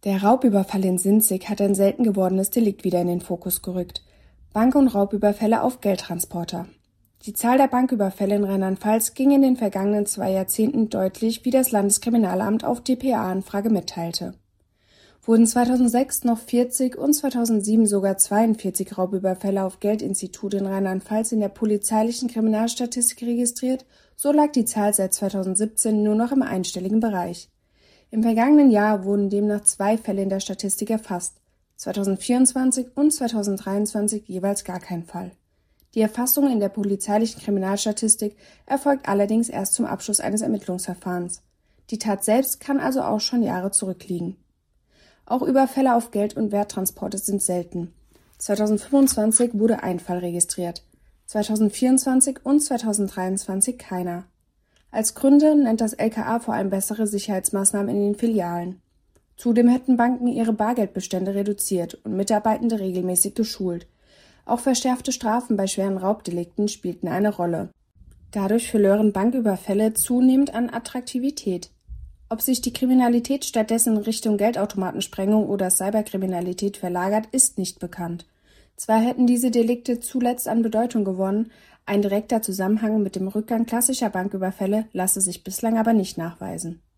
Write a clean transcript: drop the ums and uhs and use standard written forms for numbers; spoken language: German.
Der Raubüberfall in Sinzig hat ein selten gewordenes Delikt wieder in den Fokus gerückt. Bank- und Raubüberfälle auf Geldtransporter. Die Zahl der Banküberfälle in Rheinland-Pfalz ging in den vergangenen 2 Jahrzehnten deutlich, wie das Landeskriminalamt auf dpa-Anfrage mitteilte. Wurden 2006 noch 40 und 2007 sogar 42 Raubüberfälle auf Geldinstitute in Rheinland-Pfalz in der polizeilichen Kriminalstatistik registriert, so lag die Zahl seit 2017 nur noch im einstelligen Bereich. Im vergangenen Jahr wurden demnach 2 Fälle in der Statistik erfasst, 2024 und 2023 jeweils gar kein Fall. Die Erfassung in der polizeilichen Kriminalstatistik erfolgt allerdings erst zum Abschluss eines Ermittlungsverfahrens. Die Tat selbst kann also auch schon Jahre zurückliegen. Auch Überfälle auf Geld- und Werttransporte sind selten. 2025 wurde ein Fall registriert, 2024 und 2023 keiner. Als Gründe nennt das LKA vor allem bessere Sicherheitsmaßnahmen in den Filialen. Zudem hätten Banken ihre Bargeldbestände reduziert und Mitarbeitende regelmäßig geschult. Auch verschärfte Strafen bei schweren Raubdelikten spielten eine Rolle. Dadurch verloren Banküberfälle zunehmend an Attraktivität. Ob sich die Kriminalität stattdessen in Richtung Geldautomatensprengung oder Cyberkriminalität verlagert, ist nicht bekannt. Zwar hätten diese Delikte zuletzt an Bedeutung gewonnen, ein direkter Zusammenhang mit dem Rückgang klassischer Banküberfälle lasse sich bislang aber nicht nachweisen.